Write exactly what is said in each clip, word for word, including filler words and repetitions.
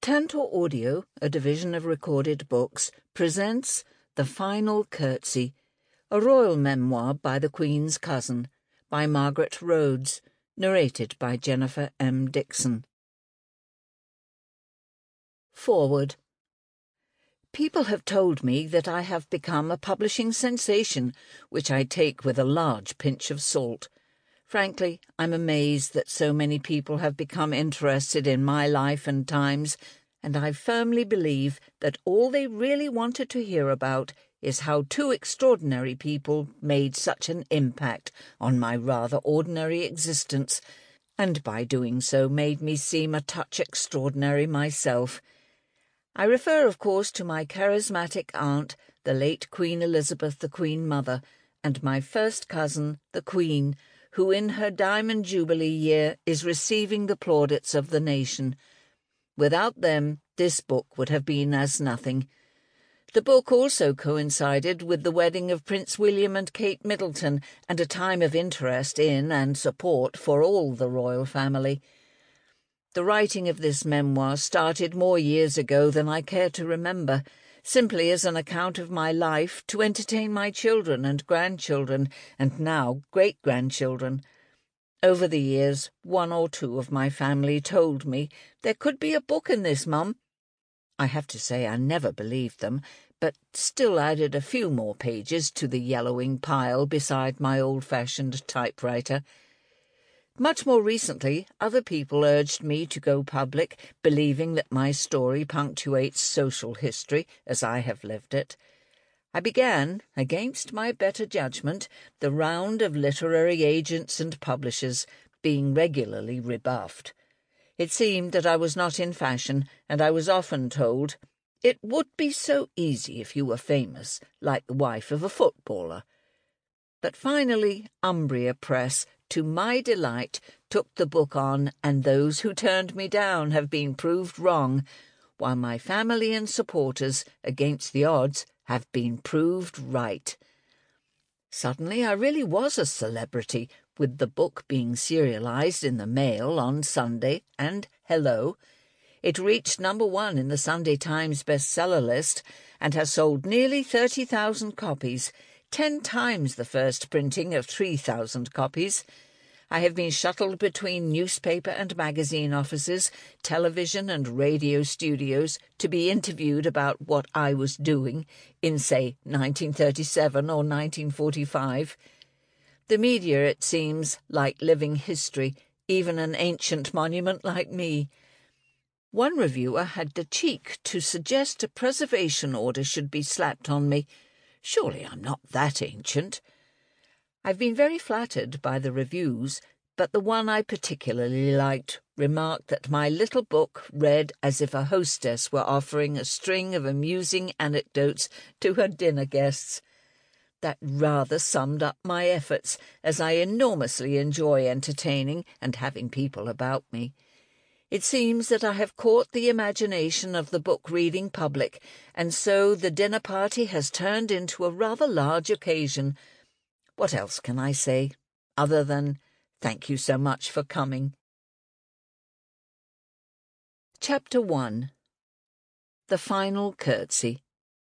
Tantor Audio, a division of Recorded Books, presents The Final Curtsy, a royal memoir by the Queen's cousin, by Margaret Rhodes, narrated by Jennifer M. Dixon. Foreword. People have told me that I have become a publishing sensation, which I take with a large pinch of salt. Frankly, I'm amazed that so many people have become interested in my life and times, and I firmly believe that all they really wanted to hear about is how two extraordinary people made such an impact on my rather ordinary existence, and by doing so made me seem a touch extraordinary myself. I refer, of course, to my charismatic aunt, the late Queen Elizabeth, the Queen Mother, and my first cousin, the Queen, who in her Diamond Jubilee year is receiving the plaudits of the nation. Without them, this book would have been as nothing. The book also coincided with the wedding of Prince William and Kate Middleton, and a time of interest in and support for all the royal family. The writing of this memoir started more years ago than I care to remember, simply as an account of my life to entertain my children and grandchildren, and now great-grandchildren. Over the years, one or two of my family told me there could be a book in this, Mum. I have to say I never believed them, but still added a few more pages to the yellowing pile beside my old-fashioned typewriter. Much more recently, other people urged me to go public, believing that my story punctuates social history as I have lived it. I began, against my better judgment, the round of literary agents and publishers, being regularly rebuffed. It seemed that I was not in fashion, and I was often told, "It would be so easy if you were famous, like the wife of a footballer." But finally, Umbria Press, to my delight, took the book on, and those who turned me down have been proved wrong, while my family and supporters, against the odds, have been proved right. Suddenly I really was a celebrity, with the book being serialized in the Mail on Sunday, and hello, it reached number one in the Sunday Times bestseller list and has sold nearly thirty thousand copies, ten times the first printing of three thousand copies. I have been shuttled between newspaper and magazine offices, television and radio studios to be interviewed about what I was doing in, say, nineteen thirty-seven or nineteen forty-five. The media, it seems, like living history, even an ancient monument like me. One reviewer had the cheek to suggest a preservation order should be slapped on me. Surely I'm not that ancient. I've been very flattered by the reviews, but the one I particularly liked remarked that my little book read as if a hostess were offering a string of amusing anecdotes to her dinner guests. That rather summed up my efforts, as I enormously enjoy entertaining and having people about me. It seems that I have caught the imagination of the book-reading public, and so the dinner party has turned into a rather large occasion. What else can I say, other than thank you so much for coming? Chapter one. The Final Curtsy.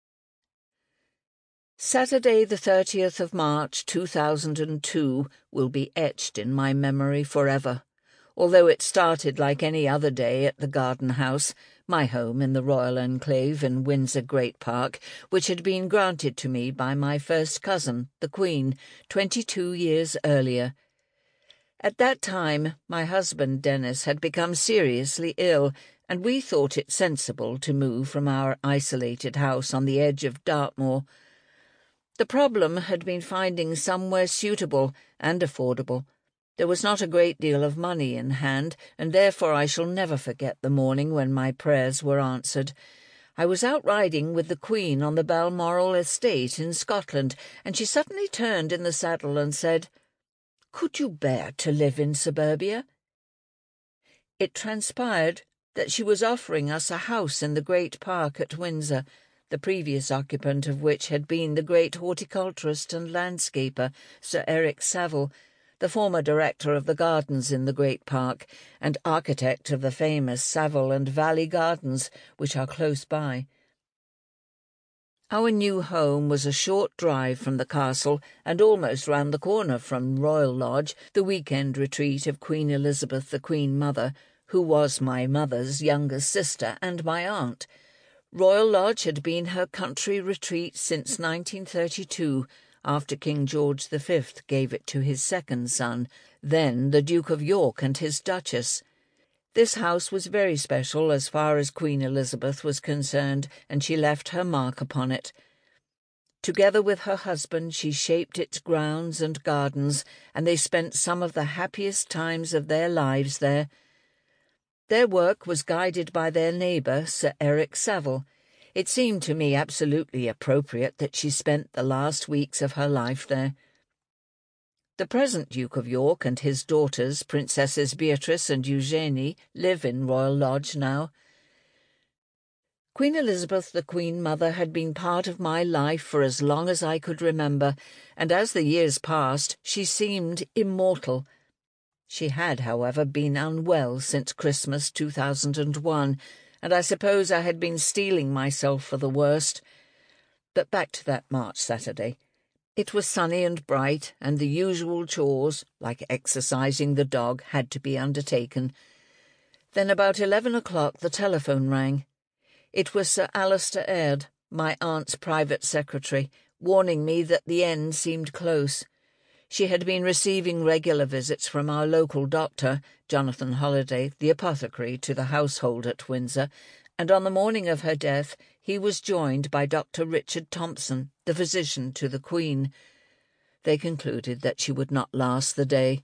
Saturday the thirtieth of March two thousand two will be etched in my memory forever, although it started like any other day at the Garden House, my home in the Royal Enclave in Windsor Great Park, which had been granted to me by my first cousin, the Queen, twenty-two years earlier. At that time, my husband, Dennis, had become seriously ill, and we thought it sensible to move from our isolated house on the edge of Dartmoor. The problem had been finding somewhere suitable and affordable. There was not a great deal of money in hand, and therefore I shall never forget the morning when my prayers were answered. I was out riding with the Queen on the Balmoral estate in Scotland, and she suddenly turned in the saddle and said, "Could you bear to live in suburbia?" It transpired that she was offering us a house in the great park at Windsor, the previous occupant of which had been the great horticulturist and landscaper, Sir Eric Savile, the former director of the gardens in the Great Park and architect of the famous Savile and Valley Gardens, which are close by. Our new home was a short drive from the castle and almost round the corner from Royal Lodge, the weekend retreat of Queen Elizabeth, the Queen Mother, who was my mother's younger sister and my aunt. Royal Lodge had been her country retreat since nineteen thirty-two, after King George the Fifth gave it to his second son, then the Duke of York and his Duchess. This house was very special as far as Queen Elizabeth was concerned, and she left her mark upon it. Together with her husband she shaped its grounds and gardens, and they spent some of the happiest times of their lives there. Their work was guided by their neighbour, Sir Eric Savile. It seemed to me absolutely appropriate that she spent the last weeks of her life there. The present Duke of York and his daughters, Princesses Beatrice and Eugenie, live in Royal Lodge now. Queen Elizabeth, the Queen Mother, had been part of my life for as long as I could remember, and as the years passed, she seemed immortal. She had, however, been unwell since Christmas two thousand one, and I suppose I had been steeling myself for the worst. But back to that March Saturday. It was sunny and bright, and the usual chores, like exercising the dog, had to be undertaken. Then about eleven o'clock the telephone rang. It was Sir Alister Aird, my aunt's private secretary, warning me that the end seemed close. She had been receiving regular visits from our local doctor, Jonathan Holliday, the apothecary to the household at Windsor, and on the morning of her death he was joined by Doctor Richard Thompson, the physician to the Queen. They concluded that she would not last the day.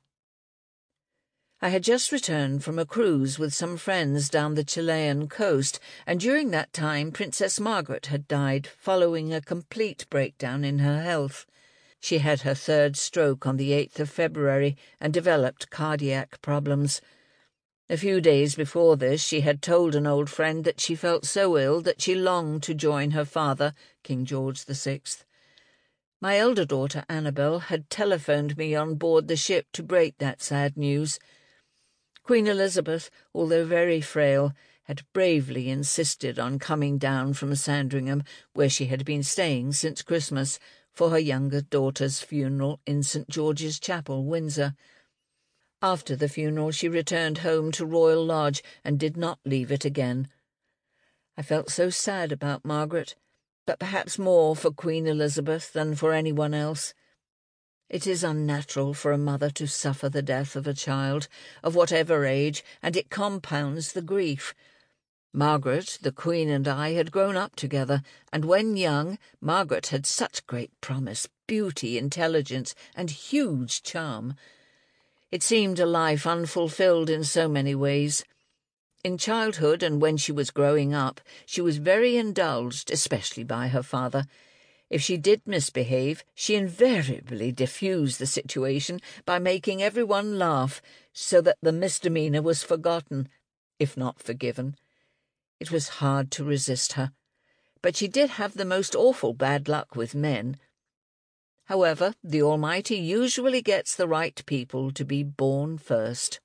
I had just returned from a cruise with some friends down the Chilean coast, and during that time Princess Margaret had died, following a complete breakdown in her health. She had her third stroke on the eighth of February and developed cardiac problems. A few days before this she had told an old friend that she felt so ill that she longed to join her father, King George the Sixth. My elder daughter, Annabel, had telephoned me on board the ship to break that sad news. Queen Elizabeth, although very frail, had bravely insisted on coming down from Sandringham, where she had been staying since Christmas, for her younger daughter's funeral in St George's Chapel, Windsor. After the funeral she returned home to Royal Lodge and did not leave it again. I felt so sad about Margaret, but perhaps more for Queen Elizabeth than for anyone else. It is unnatural for a mother to suffer the death of a child, of whatever age, and it compounds the grief. Margaret, the Queen, and I had grown up together, and when young, Margaret had such great promise, beauty, intelligence, and huge charm. It seemed a life unfulfilled in so many ways. In childhood and when she was growing up, she was very indulged, especially by her father. If she did misbehave, she invariably diffused the situation by making everyone laugh, so that the misdemeanour was forgotten, if not forgiven. It was hard to resist her, but she did have the most awful bad luck with men. However, the Almighty usually gets the right people to be born first.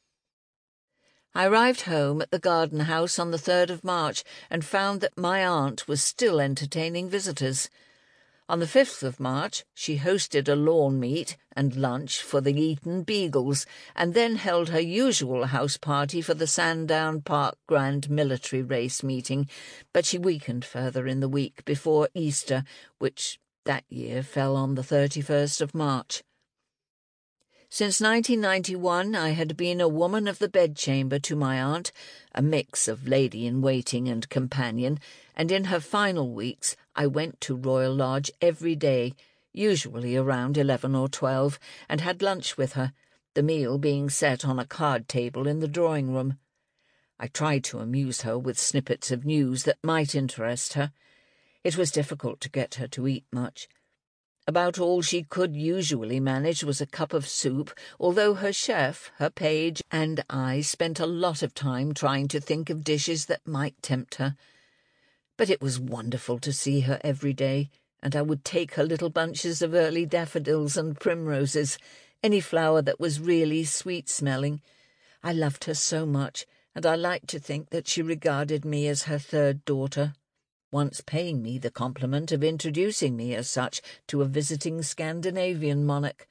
I arrived home at the garden house on the third of March and found that my aunt was still entertaining visitors. On the fifth of March she hosted a lawn meet and lunch for the Eton Beagles, and then held her usual house party for the Sandown Park Grand Military Race meeting, but she weakened further in the week before Easter, which that year fell on the thirty-first of March. Since nineteen ninety-one I had been a woman of the bedchamber to my aunt, a mix of lady-in-waiting and companion, and in her final weeks I went to Royal Lodge every day, usually around eleven or twelve, and had lunch with her, the meal being set on a card table in the drawing-room. I tried to amuse her with snippets of news that might interest her. It was difficult to get her to eat much. About all she could usually manage was a cup of soup, although her chef, her page, and I spent a lot of time trying to think of dishes that might tempt her. But it was wonderful to see her every day, and I would take her little bunches of early daffodils and primroses, any flower that was really sweet-smelling. I loved her so much, and I liked to think that she regarded me as her third daughter, once paying me the compliment of introducing me as such to a visiting Scandinavian monarch.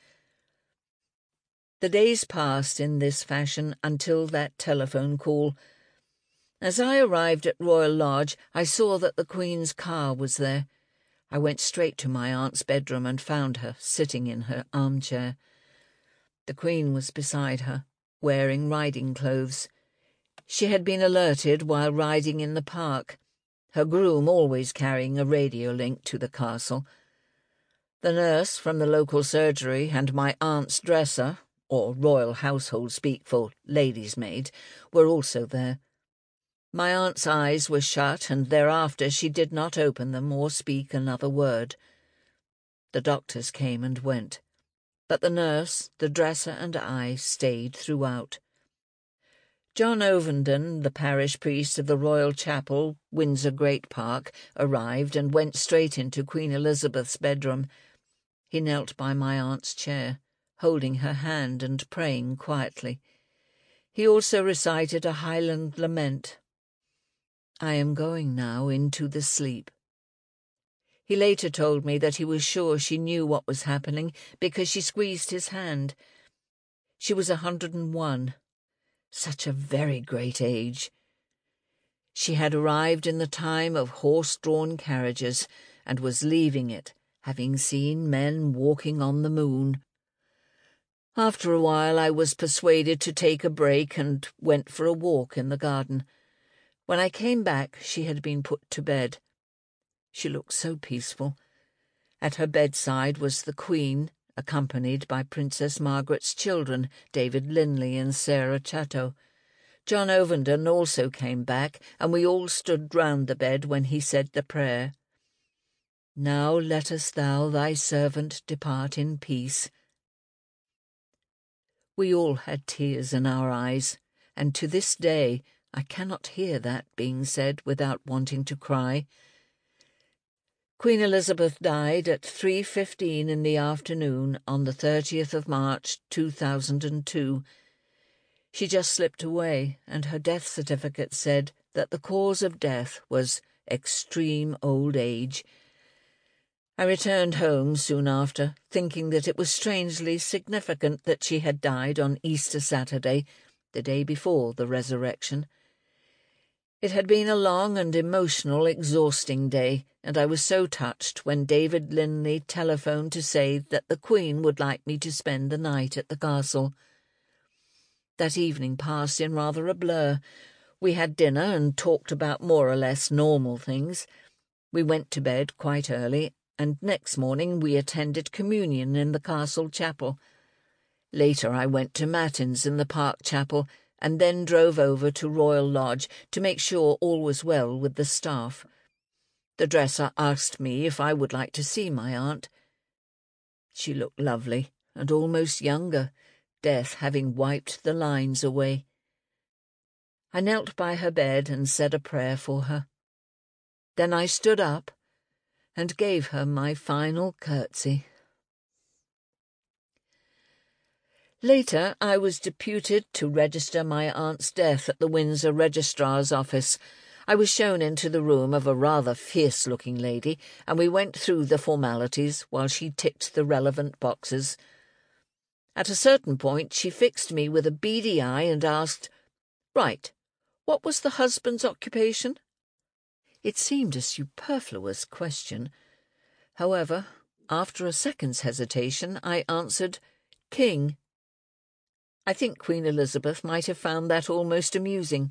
The days passed in this fashion until that telephone call. As I arrived at Royal Lodge, I saw that the Queen's car was there. I went straight to my aunt's bedroom and found her sitting in her armchair. The Queen was beside her, wearing riding clothes. She had been alerted while riding in the park, her groom always carrying a radio link to the castle. The nurse from the local surgery and my aunt's dresser, or royal household speak for lady's maid, were also there. My aunt's eyes were shut, and thereafter she did not open them or speak another word. The doctors came and went, but the nurse, the dresser, and I stayed throughout. John Ovenden, the parish priest of the Royal Chapel, Windsor Great Park, arrived and went straight into Queen Elizabeth's bedroom. He knelt by my aunt's chair, holding her hand and praying quietly. He also recited a Highland lament. I am going now into the sleep. He later told me that he was sure she knew what was happening because she squeezed his hand. She was a hundred and one. Such a very great age. She had arrived in the time of horse-drawn carriages and was leaving it, having seen men walking on the moon. After a while I was persuaded to take a break and went for a walk in the garden. When I came back, she had been put to bed. She looked so peaceful. At her bedside was the Queen, accompanied by Princess Margaret's children, David Linley and Sarah Chatto. John Ovenden also came back, and we all stood round the bed when he said the prayer. Now lettest thou thy servant depart in peace. We all had tears in our eyes, and to this day I cannot hear that being said without wanting to cry. Queen Elizabeth died at three fifteen in the afternoon on the thirtieth of March, two thousand and two. She just slipped away, and her death certificate said that the cause of death was extreme old age. I returned home soon after, thinking that it was strangely significant that she had died on Easter Saturday, the day before the resurrection. It had been a long and emotional, exhausting day, and I was so touched when David Linley telephoned to say that the Queen would like me to spend the night at the castle. That evening passed in rather a blur. We had dinner and talked about more or less normal things. We went to bed quite early, and next morning we attended communion in the castle chapel. Later I went to matins in the park chapel, and then drove over to Royal Lodge to make sure all was well with the staff. The dresser asked me if I would like to see my aunt. She looked lovely and almost younger, death having wiped the lines away. I knelt by her bed and said a prayer for her. Then I stood up and gave her my final curtsy. Later, I was deputed to register my aunt's death at the Windsor Registrar's office. I was shown into the room of a rather fierce-looking lady, and we went through the formalities while she ticked the relevant boxes. At a certain point, she fixed me with a beady eye and asked, "Right, what was the husband's occupation?" It seemed a superfluous question. However, after a second's hesitation, I answered, "King." I think Queen Elizabeth might have found that almost amusing.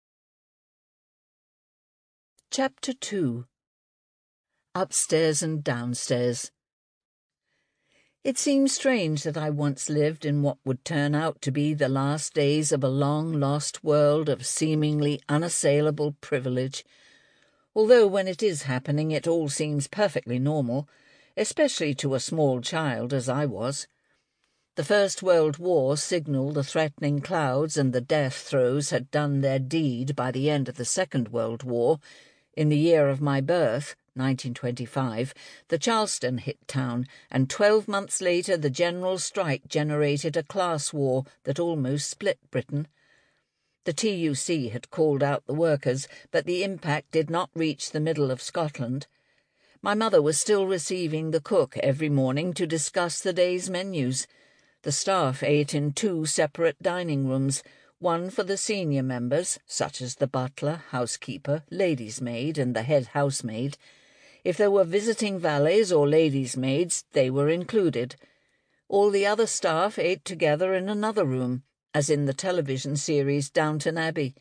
Chapter two. Upstairs and Downstairs. It seems strange that I once lived in what would turn out to be the last days of a long-lost world of seemingly unassailable privilege, although when it is happening it all seems perfectly normal, especially to a small child as I was. The First World War signalled the threatening clouds, and the death throes had done their deed by the end of the Second World War. In the year of my birth, nineteen twenty-five, the Charleston hit town, and twelve months later the general strike generated a class war that almost split Britain. The T U C had called out the workers, but the impact did not reach the middle of Scotland. My mother was still receiving the cook every morning to discuss the day's menus. The staff ate in two separate dining rooms, one for the senior members, such as the butler, housekeeper, lady's maid, and the head housemaid. If there were visiting valets or ladies' maids, they were included. All the other staff ate together in another room, as in the television series Downton Abbey.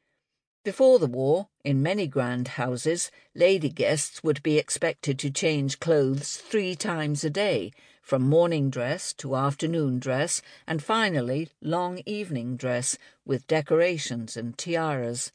Before the war, in many grand houses, lady guests would be expected to change clothes three times a day, from morning dress to afternoon dress, and finally long evening dress, with decorations and tiaras.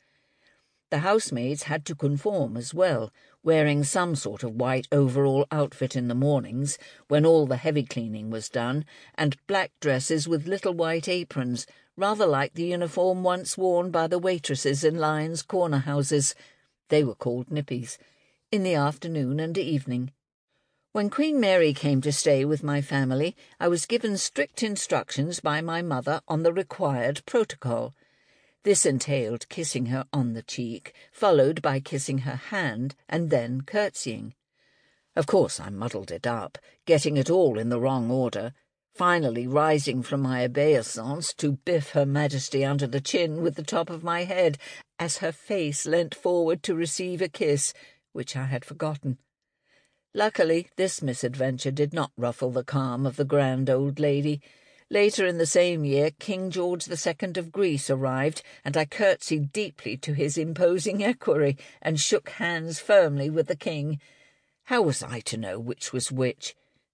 The housemaids had to conform as well, wearing some sort of white overall outfit in the mornings, when all the heavy cleaning was done, and black dresses with little white aprons, rather like the uniform once worn by the waitresses in Lyons' corner houses. They were called nippies, in the afternoon and evening. When Queen Mary came to stay with my family, I was given strict instructions by my mother on the required protocol. This entailed kissing her on the cheek, followed by kissing her hand, and then curtsying. Of course I muddled it up, getting it all in the wrong order, finally rising from my obeisance to biff Her Majesty under the chin with the top of my head, as her face leant forward to receive a kiss, which I had forgotten. Luckily, this misadventure did not ruffle the calm of the grand old lady. Later in the same year, King George the Second of Greece arrived, and I curtsied deeply to his imposing equerry and shook hands firmly with the king. How was I to know which was which?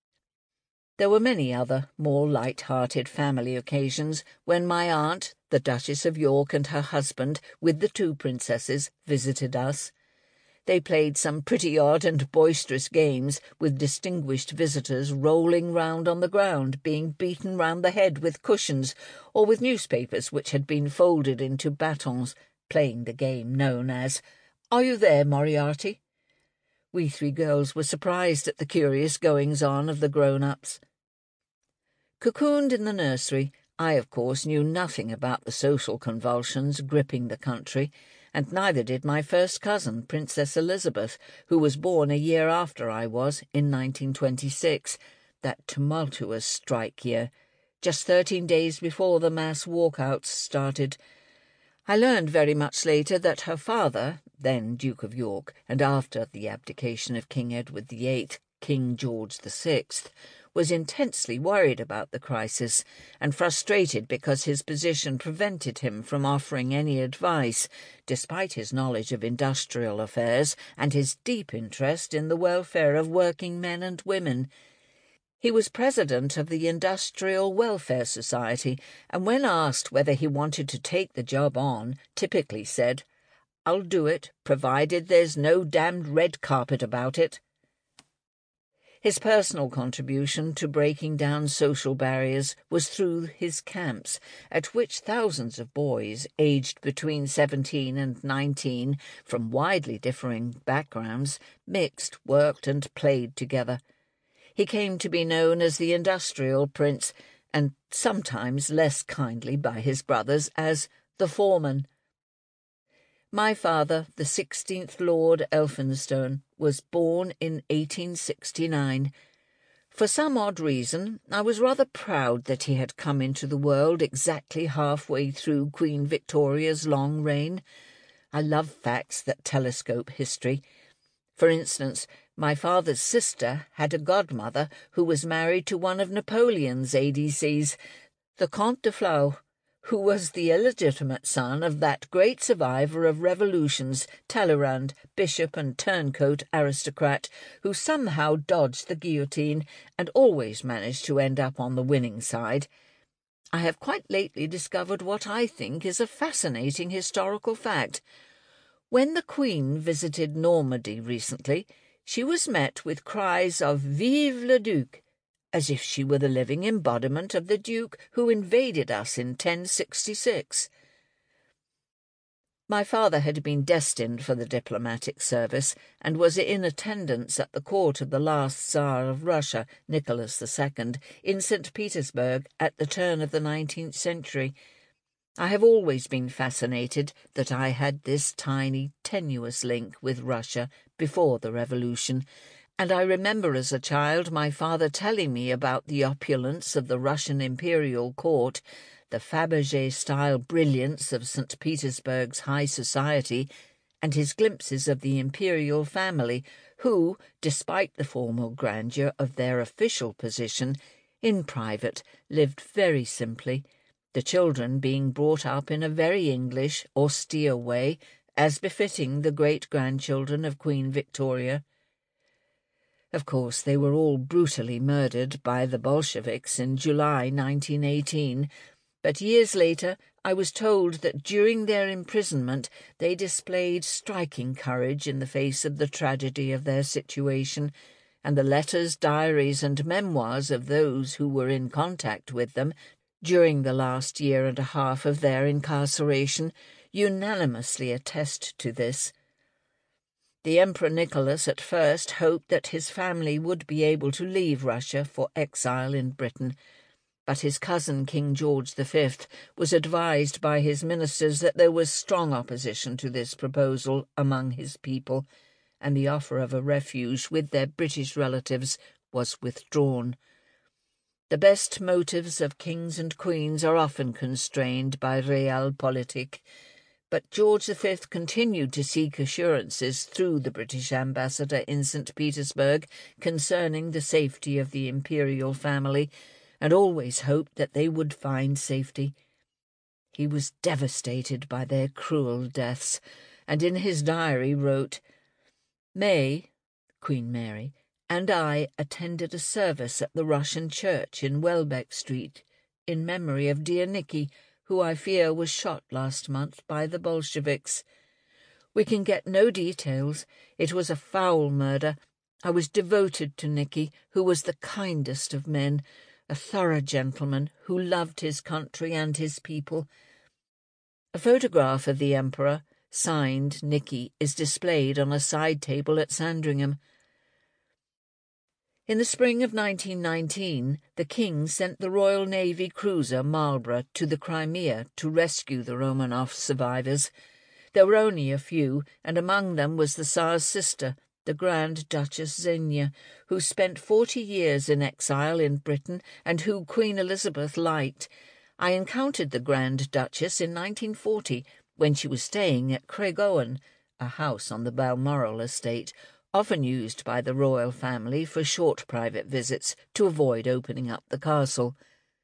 There were many other, more light-hearted family occasions when my aunt, the Duchess of York, and her husband, with the two princesses, visited us. They played some pretty odd and boisterous games, with distinguished visitors rolling round on the ground, being beaten round the head with cushions, or with newspapers which had been folded into batons, playing the game known as, "Are you there, Moriarty?" We three girls were surprised at the curious goings-on of the grown-ups. Cocooned in the nursery, I, of course, knew nothing about the social convulsions gripping the country, and neither did my first cousin, Princess Elizabeth, who was born a year after I was, in nineteen twenty-six, that tumultuous strike year, just thirteen days before the mass walkouts started. I learned very much later that her father, then Duke of York, and after the abdication of King Edward the Eighth, King George the Sixth, was intensely worried about the crisis and frustrated because his position prevented him from offering any advice, despite his knowledge of industrial affairs and his deep interest in the welfare of working men and women. He was president of the Industrial Welfare Society, and when asked whether he wanted to take the job on, typically said, "I'll do it, provided there's no damned red carpet about it." His personal contribution to breaking down social barriers was through his camps, at which thousands of boys, aged between seventeen and nineteen, from widely differing backgrounds, mixed, worked, and played together. He came to be known as the Industrial Prince, and sometimes less kindly by his brothers as the Foreman. My father, the sixteenth Lord Elphinstone, was born in eighteen sixty-nine. For some odd reason, I was rather proud that he had come into the world exactly halfway through Queen Victoria's long reign. I love facts that telescope history. For instance, my father's sister had a godmother who was married to one of Napoleon's A D Cs, the Comte de Flau, who was the illegitimate son of that great survivor of revolutions, Talleyrand, bishop and turncoat aristocrat, who somehow dodged the guillotine and always managed to end up on the winning side. I have quite lately discovered what I think is a fascinating historical fact. When the Queen visited Normandy recently, she was met with cries of "Vive le Duc!" as if she were the living embodiment of the Duke who invaded us in ten sixty-six. My father had been destined for the diplomatic service and was in attendance at the court of the last Tsar of Russia, Nicholas the Second, in Saint Petersburg at the turn of the nineteenth century. I have always been fascinated that I had this tiny, tenuous link with Russia before the revolution, and I remember as a child my father telling me about the opulence of the Russian imperial court, the Fabergé-style brilliance of Saint Petersburg's high society, and his glimpses of the imperial family, who, despite the formal grandeur of their official position, in private lived very simply, the children being brought up in a very English, austere way, as befitting the great-grandchildren of Queen Victoria. Of course, they were all brutally murdered by the Bolsheviks in July nineteen eighteen, but years later I was told that during their imprisonment they displayed striking courage in the face of the tragedy of their situation, and the letters, diaries, and memoirs of those who were in contact with them during the last year and a half of their incarceration unanimously attest to this. The Emperor Nicholas at first hoped that his family would be able to leave Russia for exile in Britain, but his cousin King George the Fifth was advised by his ministers that there was strong opposition to this proposal among his people, and the offer of a refuge with their British relatives was withdrawn. The best motives of kings and queens are often constrained by realpolitik, but George the Fifth continued to seek assurances through the British ambassador in Saint Petersburg concerning the safety of the imperial family, and always hoped that they would find safety. He was devastated by their cruel deaths, and in his diary wrote, "May, Queen Mary, and I attended a service at the Russian church in Welbeck Street, in memory of dear Nicky, who I fear was shot last month by the Bolsheviks. We can get no details. It was a foul murder. I was devoted to Nicky, who was the kindest of men, a thorough gentleman who loved his country and his people." A photograph of the Emperor, signed Nicky, is displayed on a side table at Sandringham. In the spring of nineteen nineteen, the King sent the Royal Navy cruiser Marlborough to the Crimea to rescue the Romanov survivors. There were only a few, and among them was the Tsar's sister, the Grand Duchess Xenia, who spent forty years in exile in Britain and who Queen Elizabeth liked. I encountered the Grand Duchess in nineteen forty, when she was staying at Craigowen, a house on the Balmoral estate, often used by the royal family for short private visits to avoid opening up the castle.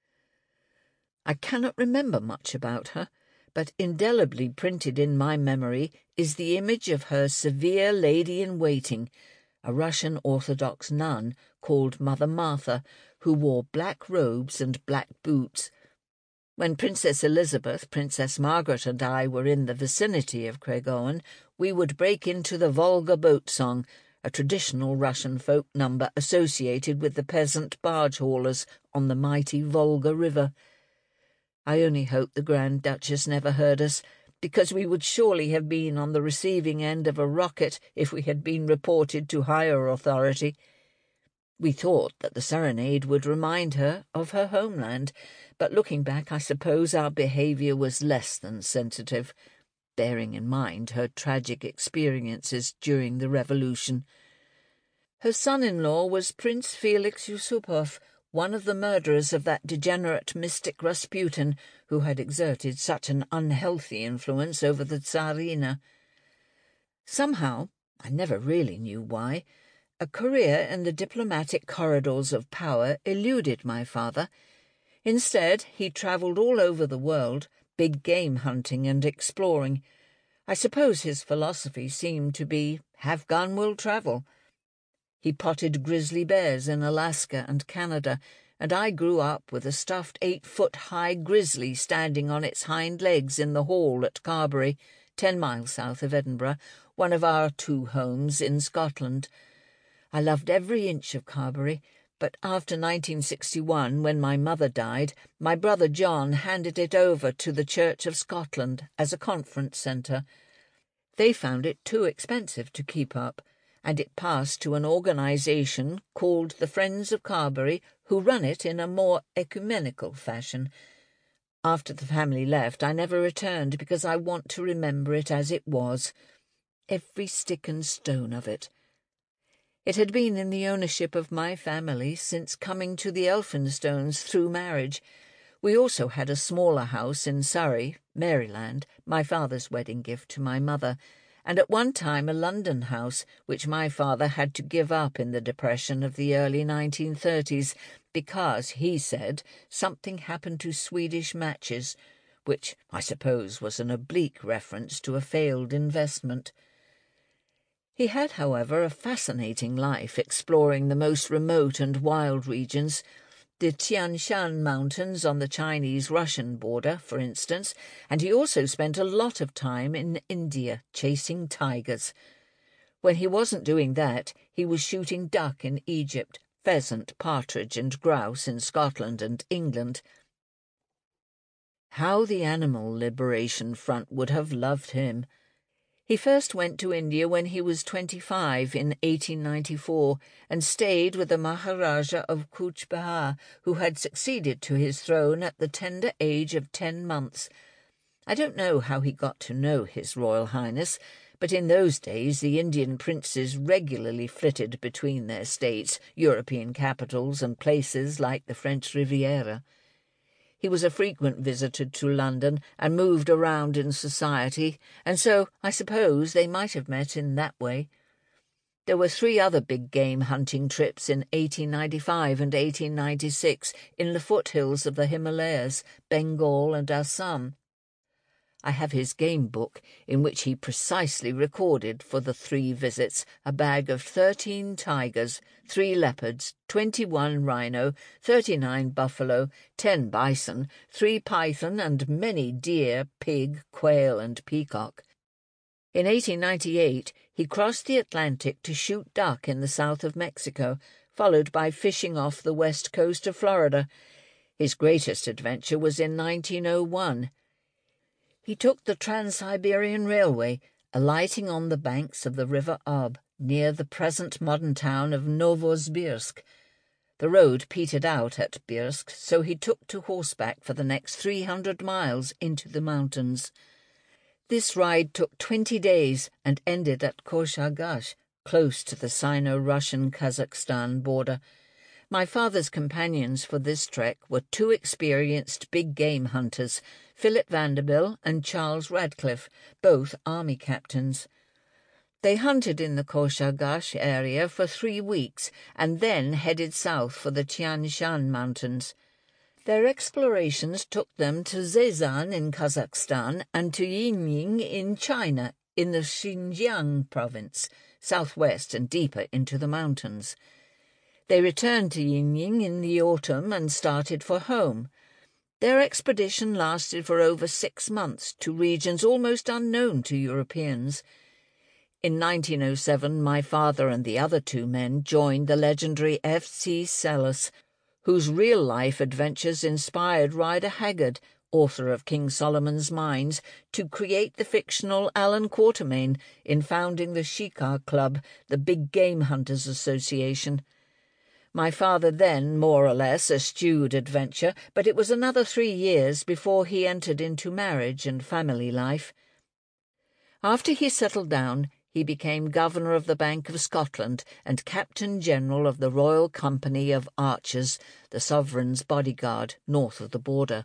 I cannot remember much about her, but indelibly printed in my memory is the image of her severe lady-in-waiting, a Russian Orthodox nun called Mother Martha, who wore black robes and black boots. When Princess Elizabeth, Princess Margaret, and I were in the vicinity of Craigowen, we would break into the Volga boat song, a traditional Russian folk number associated with the peasant barge haulers on the mighty Volga River. I only hope the Grand Duchess never heard us, because we would surely have been on the receiving end of a rocket if we had been reported to higher authority. We thought that the serenade would remind her of her homeland, but looking back I suppose our behaviour was less than sensitive, bearing in mind her tragic experiences during the Revolution. Her son-in-law was Prince Felix Yusupov, one of the murderers of that degenerate mystic Rasputin, who had exerted such an unhealthy influence over the Tsarina. Somehow, I never really knew why, a career in the diplomatic corridors of power eluded my father. Instead, he travelled all over the world, big game hunting and exploring. I suppose his philosophy seemed to be, have gun will travel. He potted grizzly bears in Alaska and Canada, and I grew up with a stuffed eight-foot-high grizzly standing on its hind legs in the hall at Carbery, ten miles south of Edinburgh, one of our two homes in Scotland. I loved every inch of Carbery, but after nineteen sixty-one, when my mother died, my brother John handed it over to the Church of Scotland as a conference centre. They found it too expensive to keep up, and it passed to an organisation called the Friends of Carbery, who run it in a more ecumenical fashion. After the family left, I never returned because I want to remember it as it was, every stick and stone of it. It had been in the ownership of my family since coming to the Elphinstones through marriage. We also had a smaller house in Surrey, Maryland, my father's wedding gift to my mother, and at one time a London house, which my father had to give up in the Depression of the early nineteen thirties because, he said, something happened to Swedish matches, which I suppose was an oblique reference to a failed investment. He had, however, a fascinating life exploring the most remote and wild regions, the Tian Shan Mountains on the Chinese-Russian border, for instance, and he also spent a lot of time in India chasing tigers. When he wasn't doing that, he was shooting duck in Egypt, pheasant, partridge and grouse in Scotland and England. How the Animal Liberation Front would have loved him! He first went to India when he was twenty-five in eighteen ninety-four and stayed with the Maharaja of Cooch Behar, who had succeeded to his throne at the tender age of ten months. I don't know how he got to know His Royal Highness, but in those days the Indian princes regularly flitted between their states, European capitals and places like the French Riviera. He was a frequent visitor to London and moved around in society, and so I suppose they might have met in that way. There were three other big game hunting trips in eighteen ninety-five and eighteen ninety-six in the foothills of the Himalayas, Bengal and Assam. I have his game book, in which he precisely recorded for the three visits a bag of thirteen tigers, three leopards, twenty-one rhino, thirty-nine buffalo, ten bison, three python, and many deer, pig, quail, and peacock. In eighteen ninety-eight, he crossed the Atlantic to shoot duck in the south of Mexico, followed by fishing off the west coast of Florida. His greatest adventure was in nineteen oh one. He took the Trans-Siberian Railway, alighting on the banks of the River Ob, near the present modern town of Novosibirsk. The road petered out at Birsk, so he took to horseback for the next three hundred miles into the mountains. This ride took twenty days and ended at Koshagash, close to the Sino-Russian-Kazakhstan border. My father's companions for this trek were two experienced big-game hunters, Philip Vanderbilt and Charles Radcliffe, both army captains. They hunted in the Koshagash area for three weeks and then headed south for the Tian Shan Mountains. Their explorations took them to Zhezan in Kazakhstan and to Yinning in China, in the Xinjiang province, southwest and deeper into the mountains. They returned to Yinning in the autumn and started for home. Their expedition lasted for over six months to regions almost unknown to Europeans. In nineteen oh seven, my father and the other two men joined the legendary F C Selous, whose real-life adventures inspired Rider Haggard, author of King Solomon's Mines, to create the fictional Allan Quatermain in founding the Shikar Club, the Big Game Hunters Association. My father then, more or less, eschewed adventure, but it was another three years before he entered into marriage and family life. After he settled down, he became Governor of the Bank of Scotland and Captain-General of the Royal Company of Archers, the Sovereign's bodyguard, north of the border.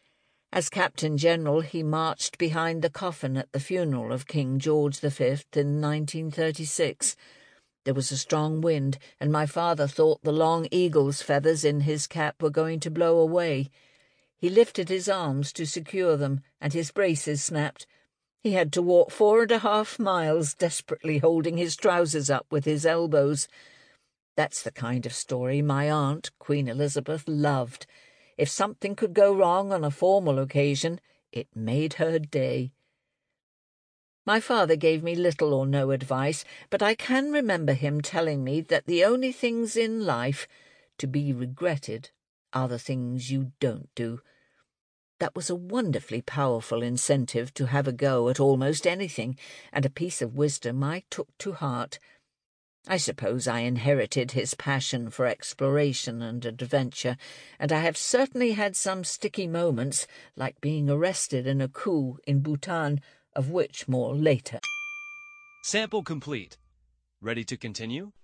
As Captain-General, he marched behind the coffin at the funeral of King George the Fifth in nineteen thirty-six. There was a strong wind, and my father thought the long eagle's feathers in his cap were going to blow away. He lifted his arms to secure them, and his braces snapped. He had to walk four and a half miles, desperately holding his trousers up with his elbows. That's the kind of story my aunt, Queen Elizabeth, loved. If something could go wrong on a formal occasion, it made her day. My father gave me little or no advice, but I can remember him telling me that the only things in life to be regretted are the things you don't do. That was a wonderfully powerful incentive to have a go at almost anything, and a piece of wisdom I took to heart. I suppose I inherited his passion for exploration and adventure, and I have certainly had some sticky moments, like being arrested in a coup in Bhutan, of which more later. Sample complete. Ready to continue?